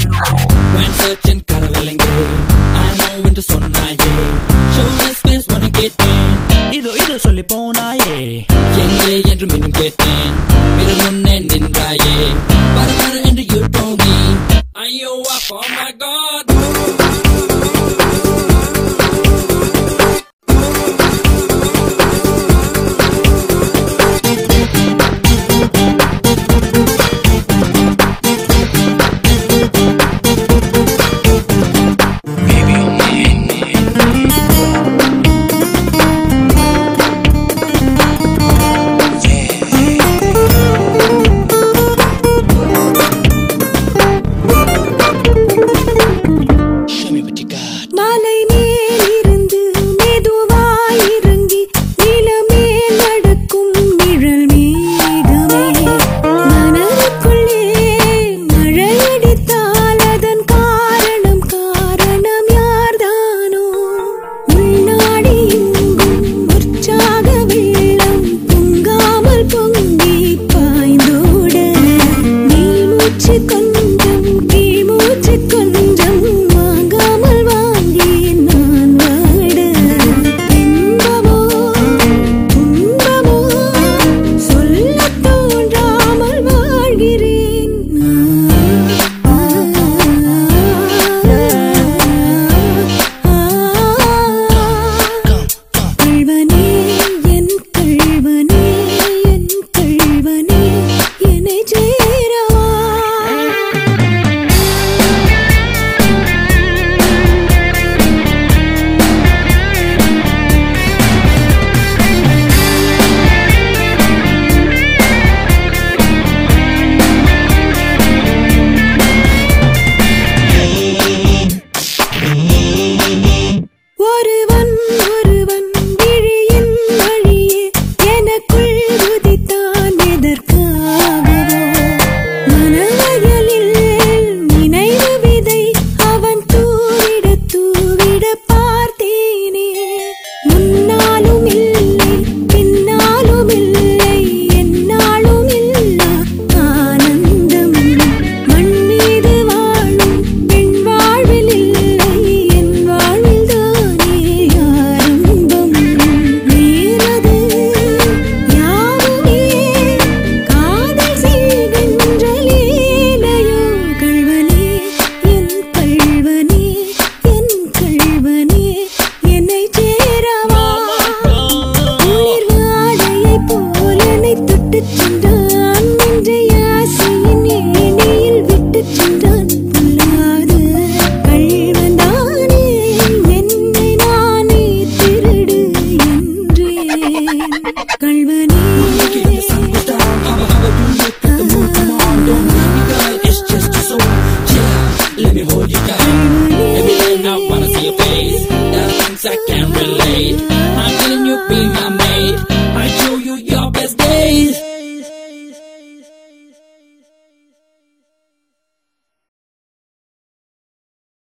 When searching கரவிலங்கே I know என்று சொன்னாயே Show me space wanna get in இதோ சொல்லி போனாயே எங்கே என்று மீண்டும் கேட்டேன் மிக முன்னே நின்றாயே பரபர என்று you told me ஐயோ oh my god Let me hold you tight. Every day I wanna see your face. There are things I can't relate.